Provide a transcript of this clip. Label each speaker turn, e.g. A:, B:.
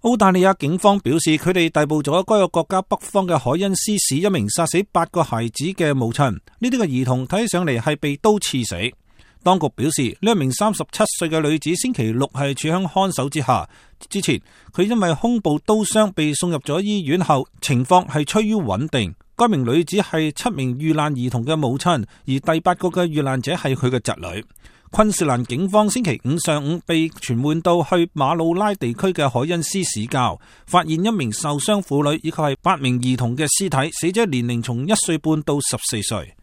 A: 澳大利亞警方表示，佢哋逮捕咗該個國家北方嘅凱恩斯市一名殺死8個孩子嘅母親，呢啲嘅兒童睇起上嚟係被刀刺死。當局表示，呢一名37歲嘅女子星期六係處喺看守之下，之前佢因為胸部刀傷被送入咗醫院後，情況係趨於穩定。該名女子係7名遇難兒童嘅母親，而第8個嘅遇難者係佢嘅侄女。昆士蘭警方星期五上午被傳喚到去馬魯拉地區嘅凱恩斯市郊，發現一名受傷婦女以及係8名兒童嘅屍體，死者年齡從1歲半到14歲。